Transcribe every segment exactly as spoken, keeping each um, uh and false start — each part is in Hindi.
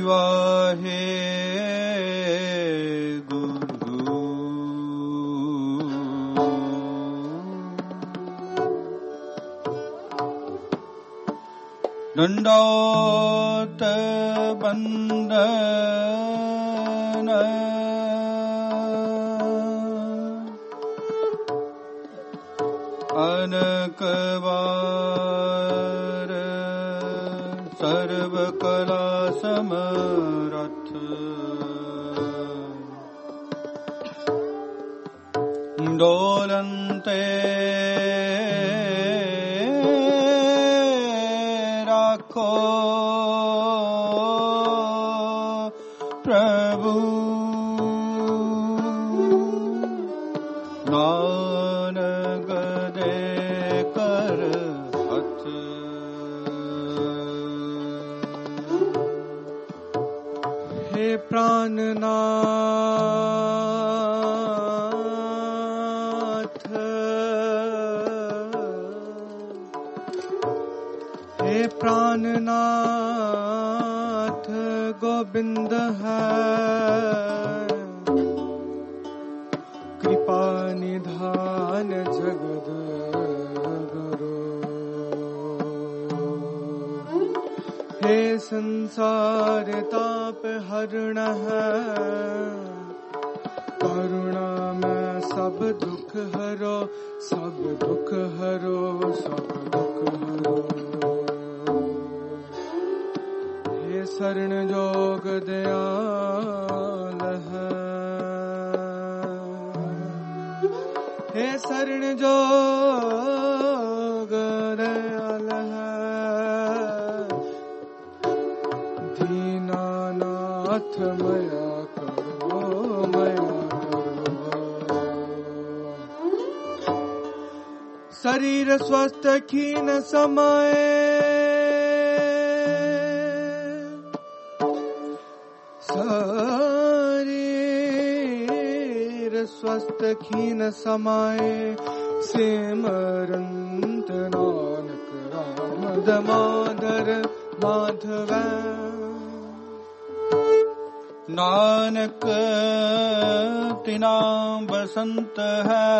वाहे गुरु। दंडोत बंदन अनकवार सर्व कला समरथ। डोलन्ते राखो प्रभु नानक दे कर हथ। हे प्राणनाथ, हे प्राणनाथ गोविंद है कृपा निधान जगद गुरु। हे संसार ताप हरण है करुणा में सब दुख हरो, सब दुख हरो, सब दुख हरो। हे शरण जोग दयाल है, हे शरण जोग दयाल है। दीनानाथ मया करो, मया करो। शरीर स्वस्थ खीन समय, शरीर स्वस्थ खीन समय सिमरंत नानक राम दामोदर माधव। नानक तिना बसंत है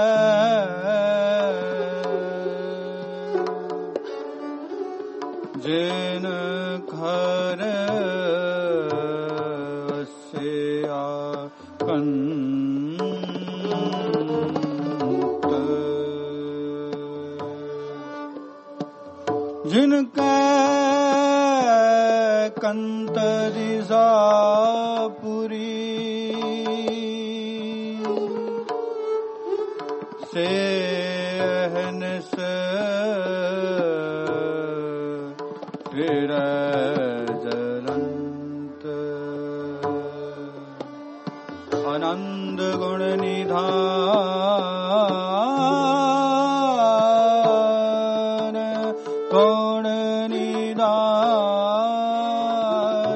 जिन घर से कंत। जिनका कंत दिशापुरी से अहनस फिर जलंत। आनंद गुण निधान गुण निधान।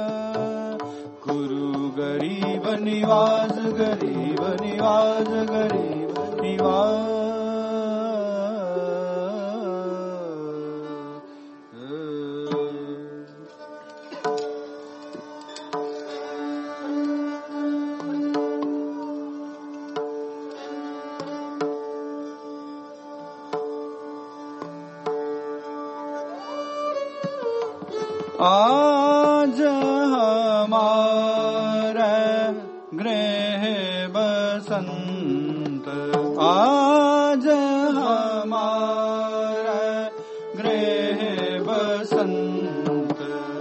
गुरु गरीब निवास, गरीब निवास, गरीब निवास। आज हमारे गृह बसंत, आज हमारे गृह बसंत।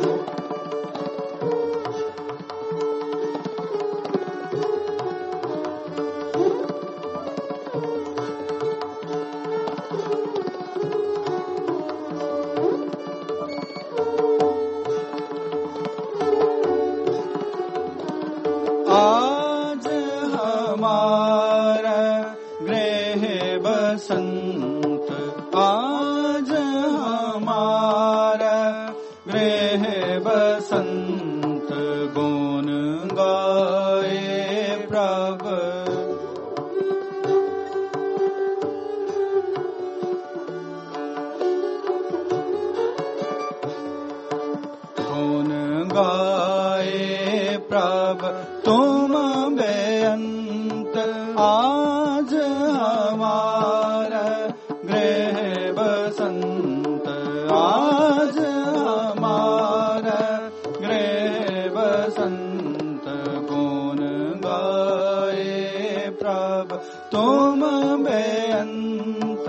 आज हमारा गृह बसंत, आज हमारा गृह बसंत। गुण गाए प्रभु गुण गाए बेअंत आज हमारा गृह बसंत आज हमारा गृह बसंत कौन गाए प्रभु तुम बेअंत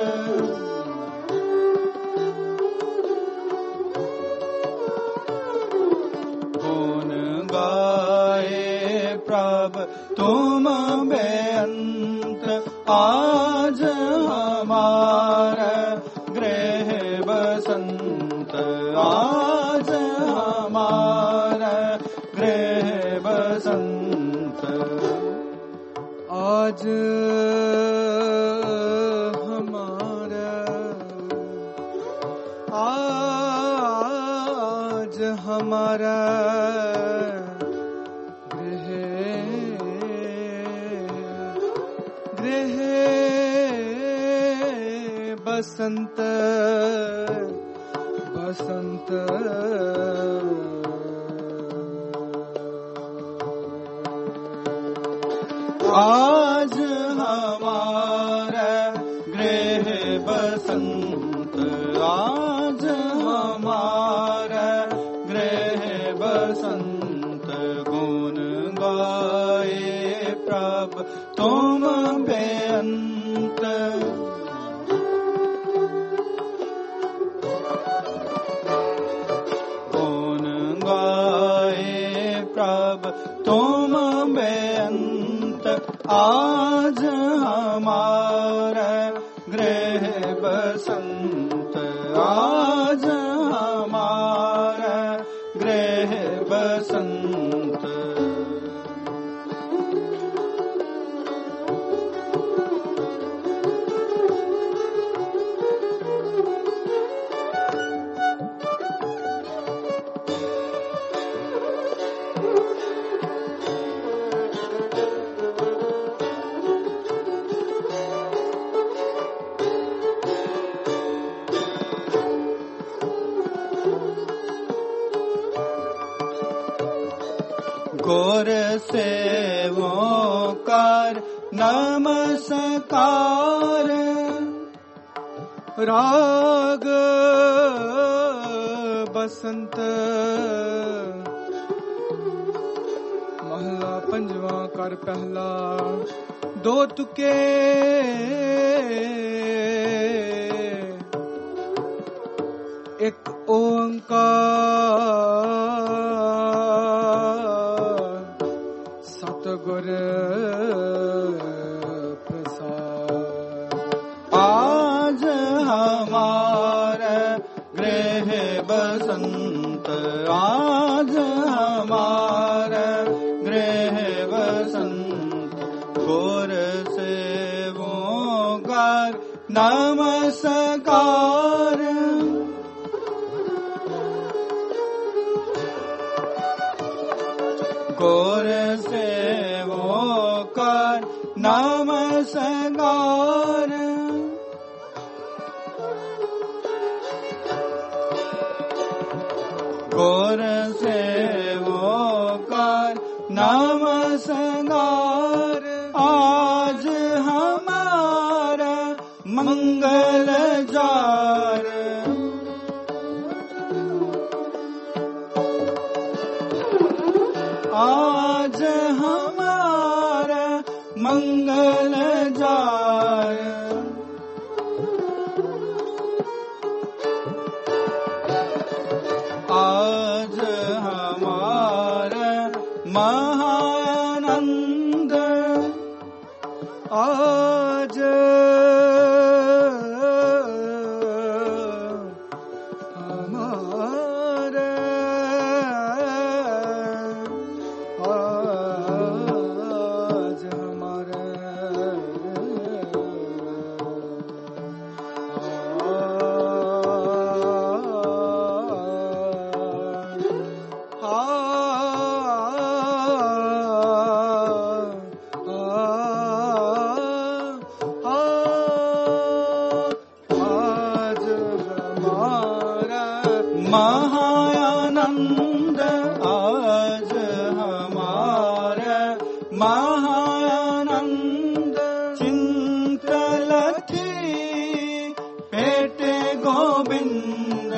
कौन गाए प्रभु तुम बेअंत आज हमारा गृह बसंत आज हमारा गृह बसंत आज हमारा आज हमारा गृह गृह बसंत बसंत आज हमारा गृह बसंत आज हमारा गृह बसंत गुण गाए प्रभु तुम बेअंत गुण गाए प्रभु तुम बेअंत आज हमारा गृह बसंत आज हमारा गृह बसंत गौर सेवोकार नमस्कार राग बसंत महला पंजवा कर पहला दो तुके एक ओंकार सतगुर प्रसाद आज हमारा गृह बसंत आज हमारा गृह बसंत गौर सेवोकार नमस्कार गौर सेवोकार नमस्कार गौर सेवोकार नमस्कार आज हमारा मंगल जार आज हमारा मंगल जार आज हमारा महानंद आज हमारा आज हमारा महानंद चिंतलथी पेटे गोविंद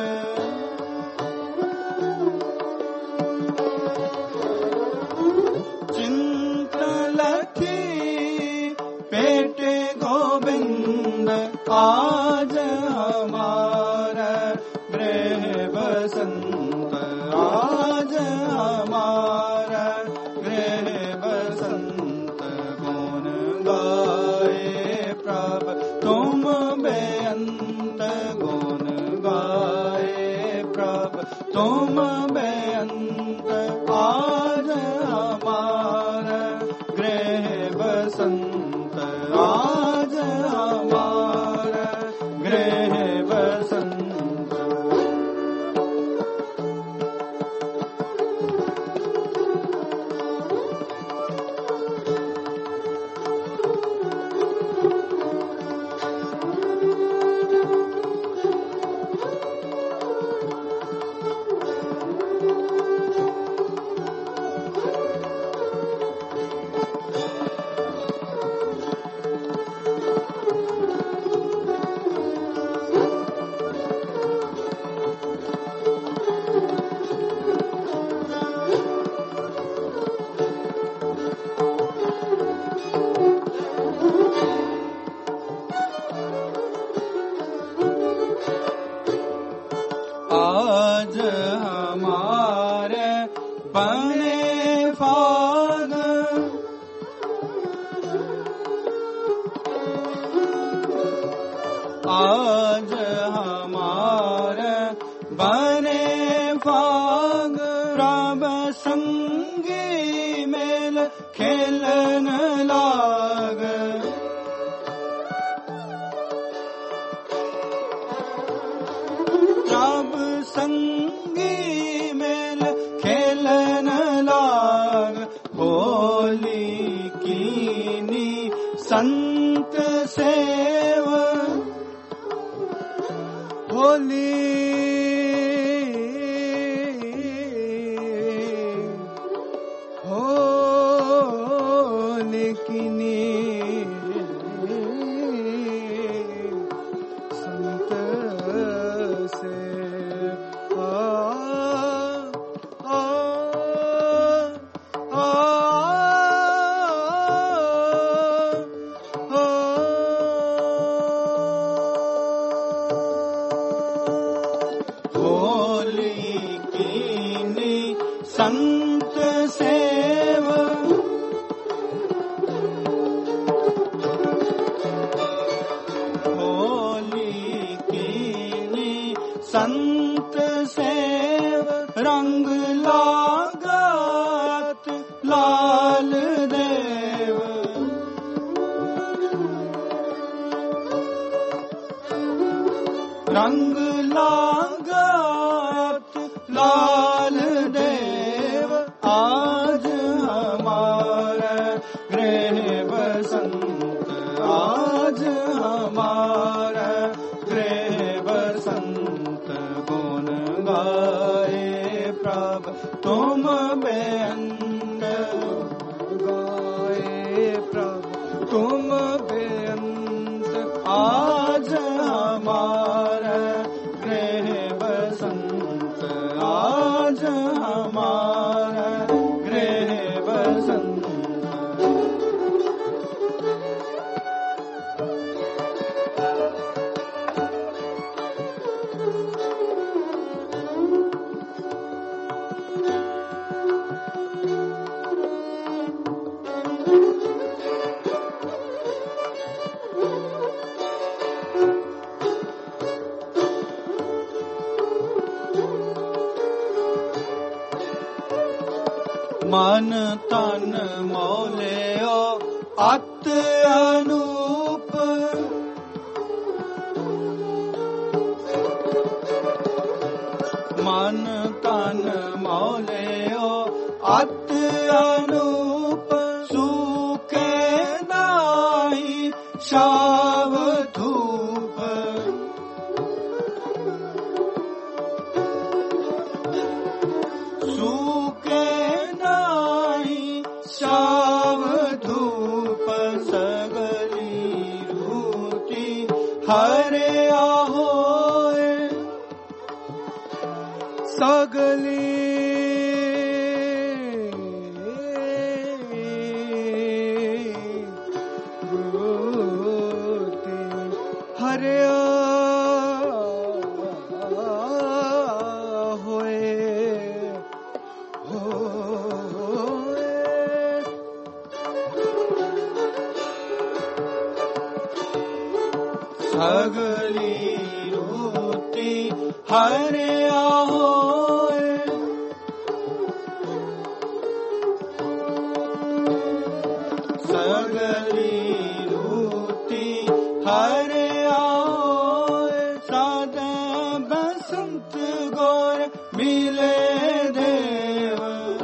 चिंतलथी पेटे गोविंद आज हमारा गृह बसंत आज हमारा गृह बसंत गुण गाए प्रभ तुम बेअंत गुण गाए प्रभ तुम बेअंत आज हमारा गृह बसंत आज हमारा गृह बसंत आज हमारे बने फाग आज हमारे बने फाग प्रभ संगी मेल खेलन लाग प्रभ संगी मेल खेलन लाग होली कीनी संत सेव होली होली किनी संत से आ आ आ होली कीनी संत सेव होली कीनी संत सेव रंग लागत लाल देव रंग लागत लाल देव आज हमारा गृह बसंत आज हमारा गृह बसंत गुण गाए प्रभ तुम बेअंत गाए प्रभ तुम बेअंत आज हमारा गृह बसंत आज हमारा गृह बसंत मन तन मौलियो अत अनूप मन तन मौलियो अत अनूप सूखे नाही शाव धूप सूखे शाव धूप हरे होए सगली गोती हरे होए होए सगली रूती हरे होए सगली रूती हरे होए साद बसंत गौर मिले देव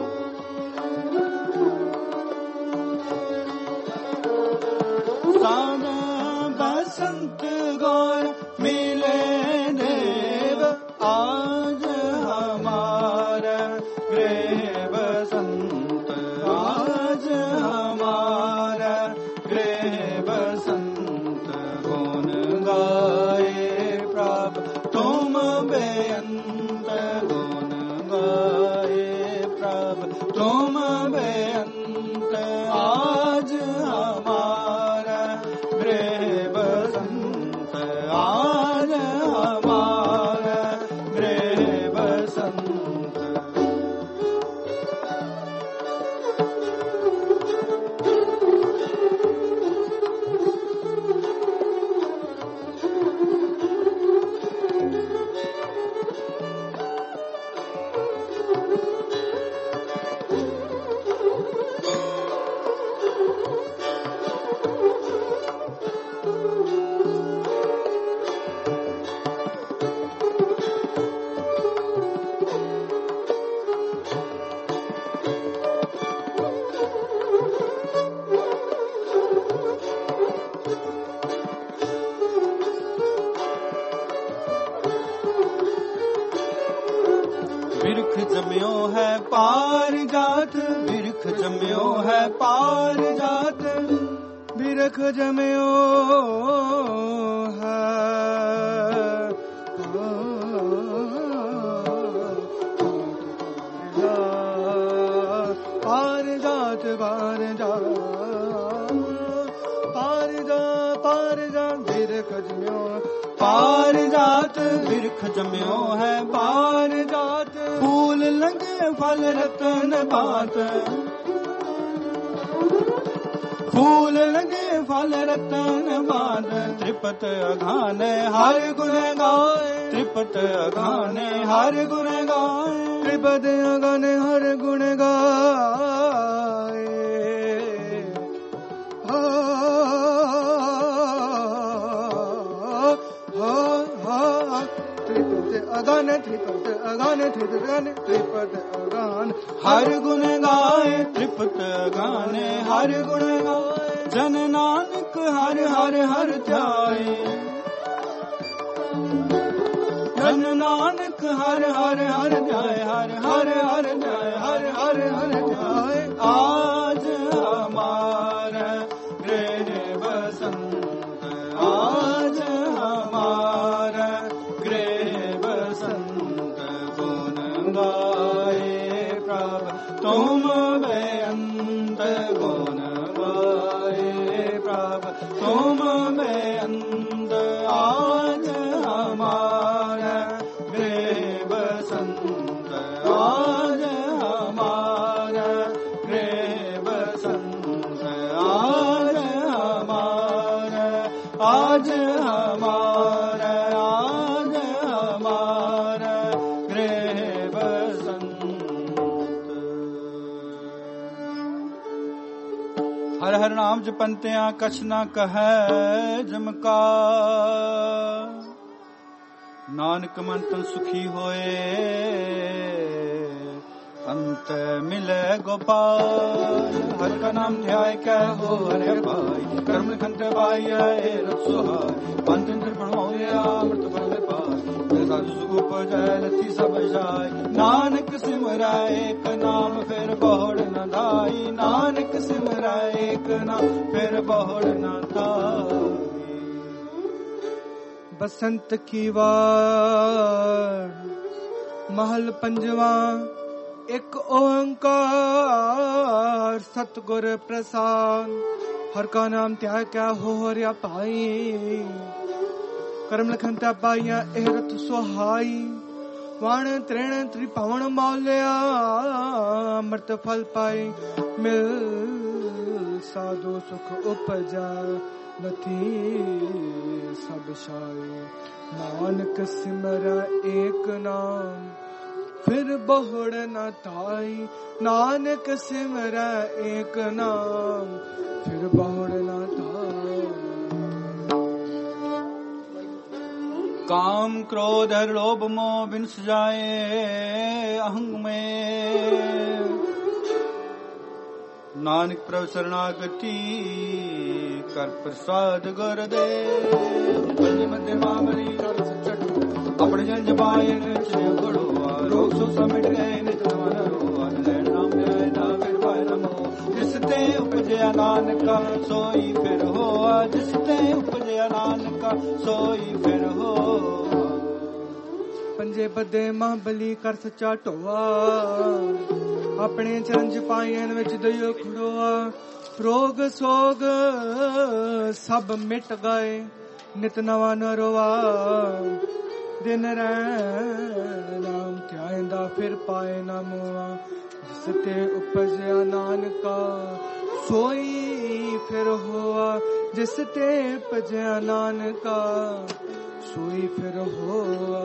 साद बसंत गौर मिले देव आज हमारा गृह बसंत आज हमारा गृह बसंत गुण गाए प्रभ तुम बेअंत गुण गाए प्रभ तुम बेअंत आज हमारा गृह बसंत आज हमारा गृह बसंत बिरख जम्यो है पार जात बिरख जम्यो है पार जात बिरख जम्यो है पार जात पार जात पार जात पार जात बिरख जम्यो पार जात बिरख जम्यो है पार जात फूल लगे फल रतन बात फूल लगे फल रतन बात त्रिपत अघाने हर गुण गाए त्रिपत अघाने हर गुण गाए त्रिपद अगन हर गुण गाए हा हा हा त्रिपद अगन त्रिपद अगन त्रिपद त्रिपद अगन हर गुण गाए त्रिपत गाने हर गुण गाए जन नानक हर हर हर ध्याए जन नानक हर हर हर ध्याए हर हर हर ध्याए हर हर हर ध्याए आज हमारा गृह बसंत आज हमारा गृह बसंत गुण गाए प्रभ तुम बेअंत गुण गाए प्रभ तुम बेअंत आज हमारा गृह बसंत आज हमारा गृह बसंत आज हमारा आज हमारा आज हमारा गृह बसंत। हर हर नाम जपंत्या कछ न कहे जमका नानक मन तन सुखी होए अंत मिले गोपाल हर का नाम ध्याय कह हो हरे भाई कर्म खंत भाई सुहाय पंच पढ़ोया अमृत फल पाय साधु सुख उपजय लथी सब जाय नानक सिमराय एक नाम फिर बहुड़ न धाई नानक सिमराय एक नाम फिर बहुड़ न धाई ਬਸੰਤ ਕੀ ਵਾਰ ਮਹਲ ਪੰਜਵਾ। ਇੱਕ ਓੰਕਾਰ ਸਤਿਗੁਰ ਪ੍ਰਸਾਦ। ਹਰ ਕਾ ਨਾਮ ਧਿਆਇ ਕੈ ਹੋ ਹਰਿਆ ਭਾਈ। ਕਰਮ ਲਖਨ ਤਾ ਪਾਈਆਂ ਇਹ ਰਤ ਸੁਹਾਈ। ਵਣ ਤ੍ਰਿਣ ਤ੍ਰਿਭਵਨ ਮੌਲਿਆ ਅੰਮ੍ਰਿਤ ਫਲ ਪਾਏ। ਮਿਲ ਸਾਧੂ ਸੁਖ ਉਪਜਾ ਨਥੀ ਸਭ ਛਾਏ। ਨਾਨਕ ਸਿਮਰੈ ਏਕ ਨਾਮ ਫਿਰ ਬਹੁੜ ਨ ਤਾਈ। ਨਾਨਕ ਸਿਮਰੈ ਏਕ ਨਾਮ ਫਿਰ ਬਹੁੜ ਨ ਤਾਈ। काम क्रोध हर लोभ मोह बिन सजाए। अहंग में नानक प्रभ शरणागति कर प्रसाद गुर दे। मध्य मामली कर सचट अपने जन जबायन गुड़ुआ। रोग सुख समिट गए नित मन रोआ। लैण नाम ध्याय ना फिर पाए नमो। जिस ते उपजया नानका सोई फिर होआ। जिस ते उपजया नानका सोई फिर हो। ਪੰਜੇ ਬੱਦੇ ਮਹਾਬਲੀ ਕਰ ਸੱਚਾ ਢੋਆ। ਆਪਣੇ ਚਰਨ ਚ ਪਾਇਨ ਵਿੱਚ ਦਇਓ ਖੜੋਆ। ਰੋਗ ਸੋਗ ਸਭ ਮਿਟ ਗਏ ਨਿਤ ਨਵਾਂ ਨਰਵਾ। ਦਿਨ ਰਹਿਣ ਨਾਮ ਧਿਆਇਂਦਾ ਫਿਰ ਪਾਏ ਨਾ ਮੋਆ। ਜਿਸ ਤੇ ਉਪਜਿਆ ਨਾਨਕਾ ਸੋਈ ਫਿਰ ਹੋਆ। ਜਿਸ ਤੇ ਉਪਜਿਆ ਨਾਨਕਾ ਸੋਈ ਫਿਰ ਹੋਆ।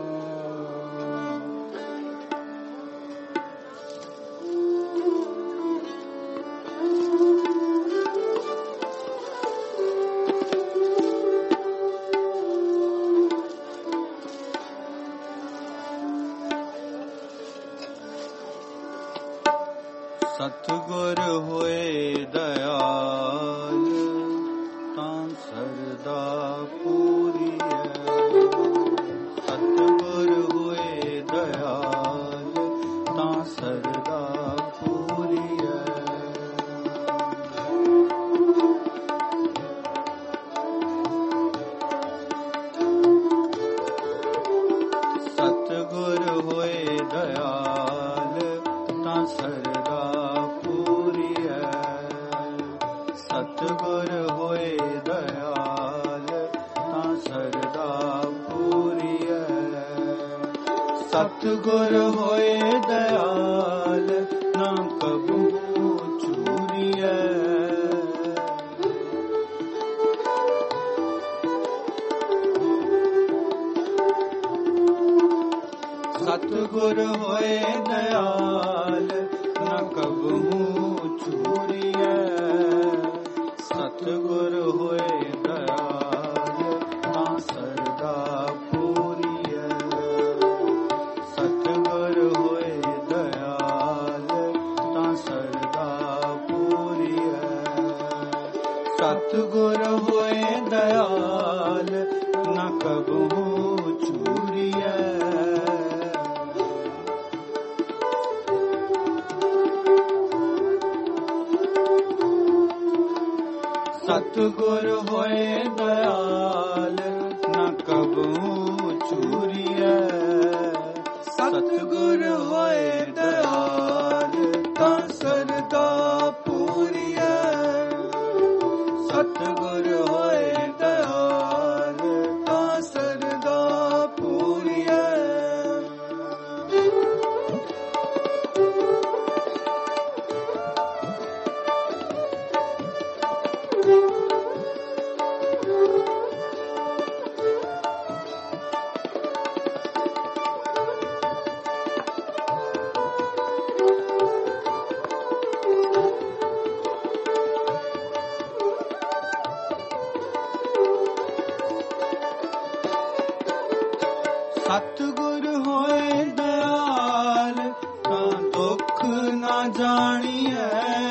ਸਤਿਗੁਰ ਹੋਏ ਦਇਆਲ ਤਾਂ ਸਰਦਾ ਪੂਰੀਐ। ਸਤਿਗੁਰ ਹੋਏ ਦਇਆਲ ਤਾਂ ਸਰਦਾ ਪੂਰੀਐ। ਸਤਿਗੁਰ ਹੋਏ ਦਇਆਲ ਤਾਂ ਸਰਦਾ ਸਤਿਗੁਰ ਹੋਏ ਦਇਆਲ ਤਾਂ ਸਰਦਾ ਪੂਰੀਐ। ਸਤਿਗੁਰ ਹੋਏ ਦਇਆਲ ਨਾ ਕਬੂ ਚੂਰੀਐ। ਸਤਿਗੁਰ ਹੋਏ ਦਇਆਲ ਨਾ ਕਬੂ ਚੂਰੀਐ। ਸਤਿਗੁਰ ਹੋਏ ਦਇਆਲ ਤਾਂ ਸਰਦਾ ਪੂਰੀਐ। ਸਤਿਗੁਰ ਹੋਏ ਦਇਆਲ ਤਾਂ ਸਰਦਾ ਪੂਰੀਐ। ਸਤਿਗੁਰ ਹੋਏ ਦਇਆਲ ਨਾ ਕਬਹੂ ਚੂਰੀਐ। ਸਤਿਗੁਰ ਹੋਏ ਦਇਆਲ ਨਾ ਕਬਹੂ ਚੂਰੀਐ। ਸਤਿਗੁਰ ਹੋਏ ਦਇਆਲ ਤਾਂ ਸਰਦਾ ਪੂਰੀਐ। ਸਤਿਗੁਰ ਹੋਏ ਦਇਆਲ ਤਾਂ ਸਰਦਾ ਪੂਰੀਐ। ਸਤਿਗੁਰ ਹੋਏ ਦਇਆਲ ਤਾਂ ਦੁੱਖ ਨਾ ਜਾਣੀਐ।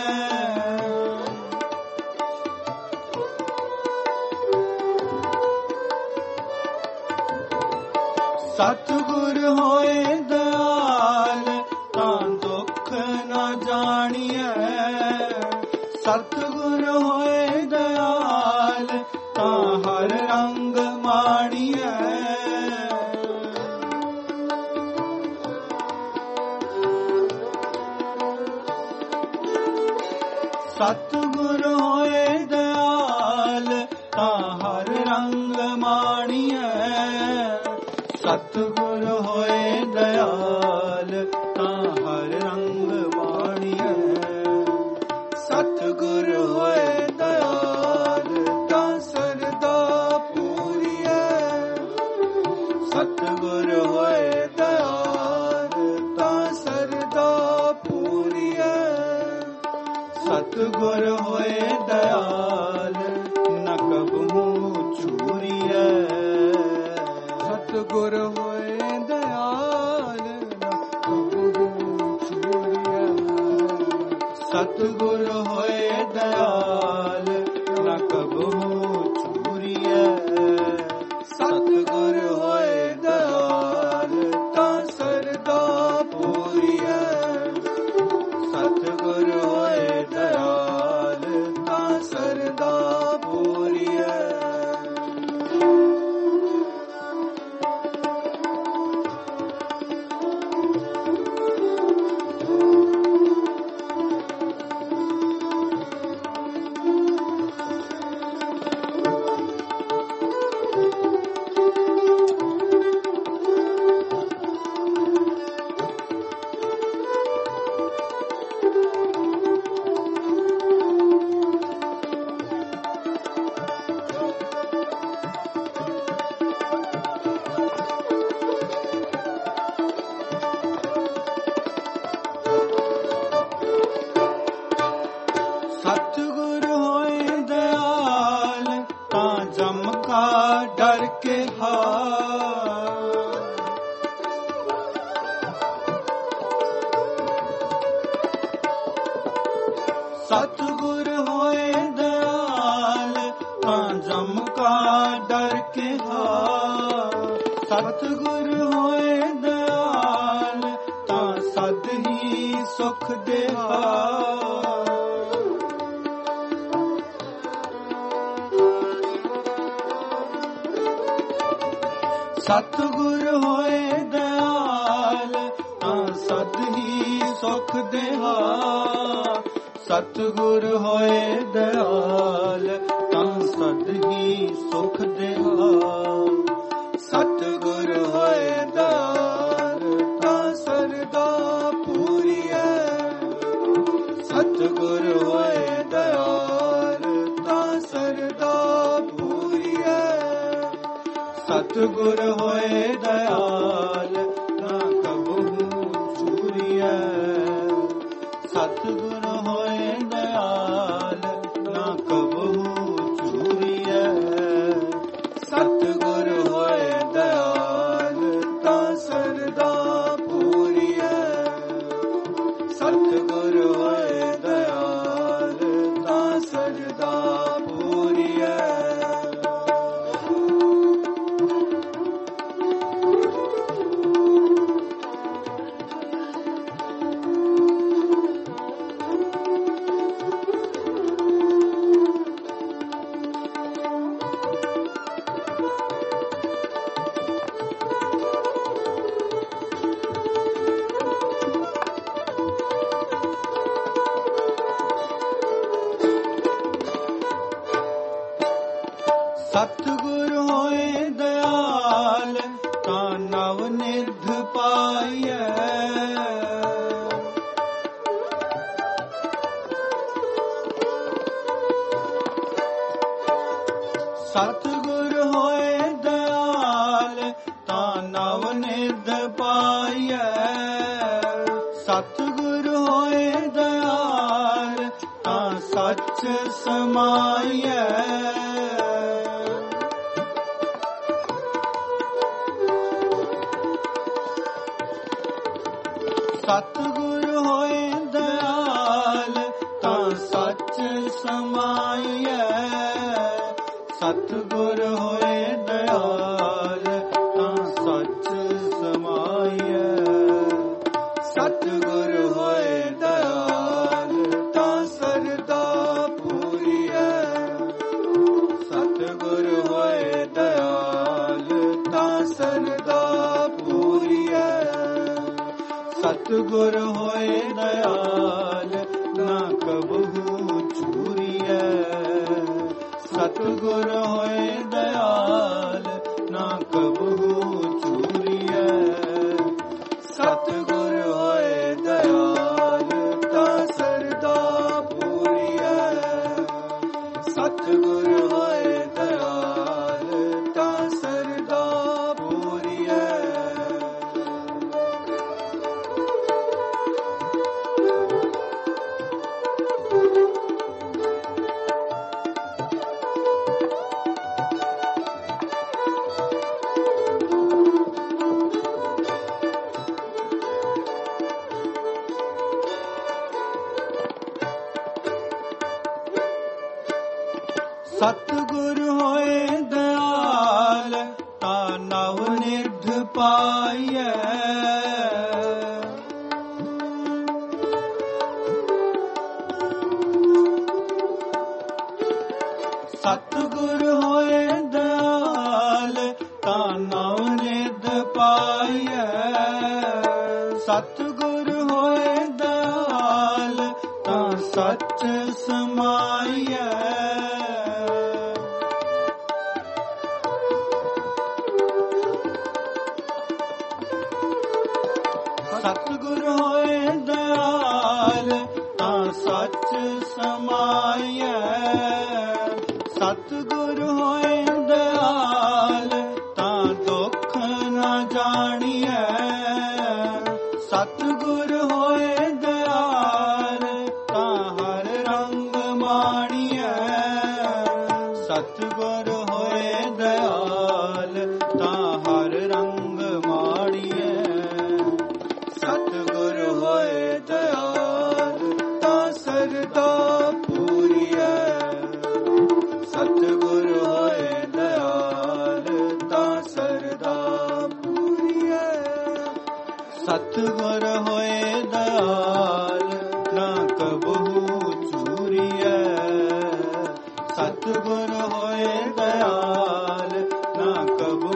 ਸਤਿਗੁਰ ਹੋਏ ਦਇਆਲ ਤਾਂ ਦੁੱਖ ਨਾ ਜਾਣੀਐ। ਸਤਿਗੁਰ ਹੋਏ ਦਇਆਲ ਤਾਂ ਹਰ ਰੰਗ ਮਾਣੀਐ। ਸਰਦਾ ਪੂਰੀਐ। ਸਤਿਗੁਰ ਹੋਏ ਦਇਆਲ ਤਾਂ ਜਮ ਕਾ ਡਰ ਕੇ ਹਾਰ। ਸਤਿਗੁਰ ਹੋਏ ਦਇਆਲ ਤਾਂ ਜਮ ਕਾ ਡਰ ਕੇ ਹਾਰ। ਸਤਿਗੁਰ ਹੋਏ ਦਇਆਲ ਤਾਂ ਸਦ ਹੀ ਸੁਖ ਦੇ ਹਾਰ। ਸਤਿਗੁਰ ਹੋਏ ਦਇਆਲ ਤਾਂ ਸਦ ਹੀ ਸੁਖ ਦੇਹਾ। ਸਤਿਗੁਰ ਹੋਏ ਦਇਆਲ ਤਾਂ ਸਦ ਹੀ ਸੁਖ ਦੇਹਾ। ਸਤਿਗੁਰ ਹੋਏ ਦਇਆਲ ਤਾਂ ਸਰਦਾ ਪੂਰੀਐ। ਸਤਿਗੁਰ ਹੋਏ ਦਇਆਲ ਤਾਂ ਸਰਦਾ ਪੂਰੀਐ। ਸਤਿਗੁਰ ਹੋਏ ਦਇਆਲ ਨਾ ਕਬਹੂ ਚੂਰੀਐ। ਸਤਿਗੁਰ ਹੋਏ ਦਇਆਲ ਨਾ ਕਬਹੂ ਚੂਰੀਐ। ਸਤਿਗੁਰ ਹੋਏ ਦਇਆਲ ਤਾਂ ਸਰਦਾ ਪੂਰੀਐ। ਸਤਿਗੁਰ ਹੋਏ ਦਇਆਲ ਤਾਂ ਸਰਦਾ ਪੂਰੀਐ। ਸਤਿਗੁਰ ਹੋਏ ਦਇਆਲ ਤਾਂ ਨਵ ਨਿਧ ਪਾਈਐ। ਸਤਿਗੁਰ ਹੋਏ ਦਇਆਲ ਤਾਂ ਨਵ ਨਿਧ ਪਾਈਐ। ਸਤਿਗੁਰ ਹੋਏ ਦਇਆਲ ਤਾਂ ਸੱਚ ਸਮਾਈਐ। ਸਤਿਗੁਰ ਹੋਏ ਦਇਆਲ ਤਾਂ ਸੱਚ ਸਮਾਈਐ। ਸਤਿਗੁਰ ਹੋਏ ਦਇਆਲ ਤਾਂ ਸੱਚ ਸਮਾਈਐ। ਸਤਿਗੁਰ ਹੋਏ ਦਇਆਲ ਤਾਂ ਸਰਦਾ ਪੂਰੀਐ। ਸਤਿਗੁਰ ਹੋਏ ਦਇਆਲ ਤਾਂ ਸਰਦਾ ਪੂਰੀਐ। ਸਤਿਗੁਰ ਹੋਏ ਦਇਆਲ ਨਾ ਕਬਹੂ ਚੂਰੀਐ। ਸਤਿਗੁਰ ਹੋਏ ਦਇਆਲ ਨਾ ਕਬਹੂ ਚੂਰੀਐ। ਸਤਿਗੁਰ ਹੋਏ ਦਇਆਲ ਤਾਂ ਸਰਦਾ ਪੂਰੀਐ। ਸਤਿਗੁਰ ਹੋਏ ਦਇਆਲ ਤਾਂ ਸਰਦਾ ਪੂਰੀਐ। ਸਤਿਗੁਰ ਹੋਏ ਦਇਆਲ ਤਾਂ ਨਵ ਨਿਧ ਪਾਈਐ। ਸਤਿਗੁਰ ਹੋਏ ਦਇਆਲ ਤਾਂ ਨਵ ਨਿਧ ਪਾਈਐ। ਸਤਿਗੁਰ ਹੋਏ ਦਇਆਲ ਤਾਂ ਸੱਚ ਸਮਾਈਐ। ਸਤਿਗੁਰ ਹੋਏ ਦਇਆਲ ਤਾਂ ਸੱਚ ਸਮਾਈਐ। ਸਤਿਗੁਰ ਹੋਏ ਦਇਆਲ ਤਾਂ ਦੁੱਖ ਨਾ ਜਾਣੀਐ। ਸਤਿਗੁਰ ਹੋਏ ਦਇਆਲ ਤਾਂ ਹਰ ਰੰਗ ਮਾਣੀਐ। ਸਤਿਗੁਰ ਹੋਏ ਦਇਆਲ ਤਾਂ ਹਰ ਰੰਗ ਮਾਣੀਐ। ਸਤਿਗੁਰ ਹੋਏ ਦਇਆਲ ਤਾਂ ਸਰਦਾ ਪੂਰੀਐ। ਸਤਿਗੁਰ ਹੋਏ ਦਇਆਲ ਤਾਂ ਸਰਦਾ ਪੂਰੀਐ। ਸਤਿਗੁਰ ਹੋਏ ਦਇਆਲ ਨਾ ਕਬਹੂ ਚੂਰੀਐ। ਸਤਿਗੁਰ ਹੋਏ ਦਇਆਲ ਨਾ ਕਬਹੂ